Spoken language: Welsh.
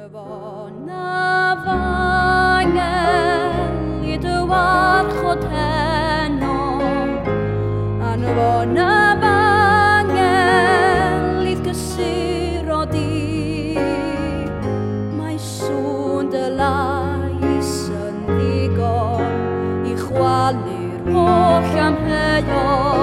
fo na fangel I dy warchod heno An fo na fangel I gysuro di Mae sŵn dy lais yn ddigon I chwalu'r holl amheuon